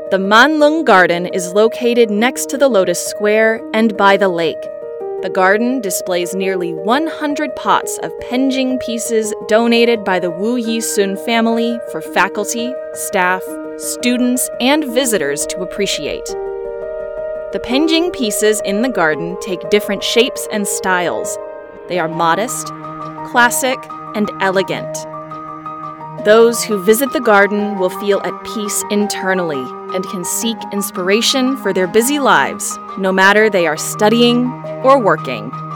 The Manlung Garden is located next to the Lotus Square and by the lake. The garden displays nearly 100 pots of penjing pieces donated by the Wu Yi-sun family for faculty, staff, students, and visitors to appreciate. The penjing pieces in the garden take different shapes and styles. They are modest, classic, and elegant. Those who visit the garden will feel at peace internally and can seek inspiration for their busy lives, no matter they are studying or working.